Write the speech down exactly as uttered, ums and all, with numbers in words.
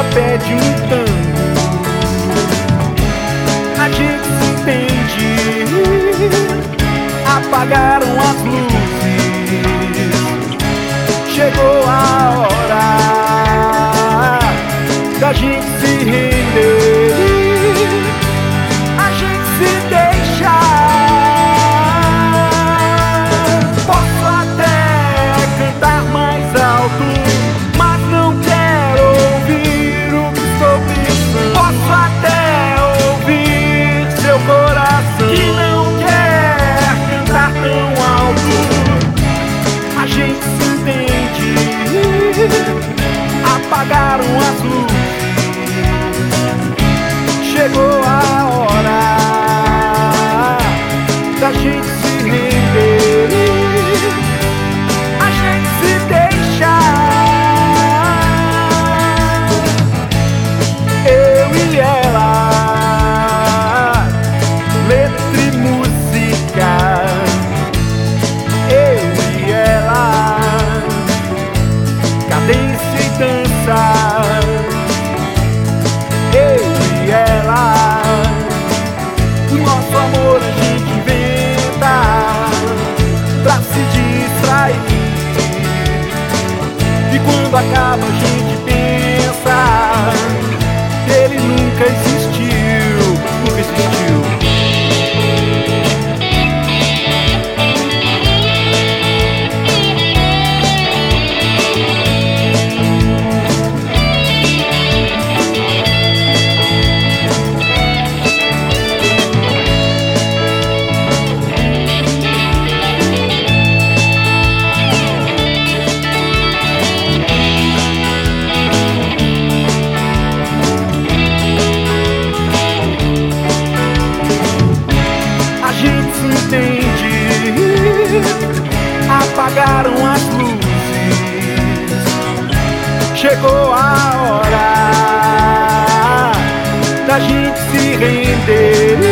pede um tango. A gente se entende. Apagaram as luzes. Chegou a hora da gente se render. A gente se deixa. Posso até cantar mais alto, mas não quero ouvir o que estou pensando. Posso até ouvir seu coração que não quer cantar tão alto. A gente se entende. Apagaram as luzes. Chegou a hora da gente se render. A gente se deixa. Eu e ela, letra e música. Eu e ela, cadência e dança. Eu e ela, o nosso amor a gente inventa pra se distrair. E quando acaba a gente pensa que ele nunca existiu, nunca existiu. Apagaram as luzes. Chegou a hora da gente se render.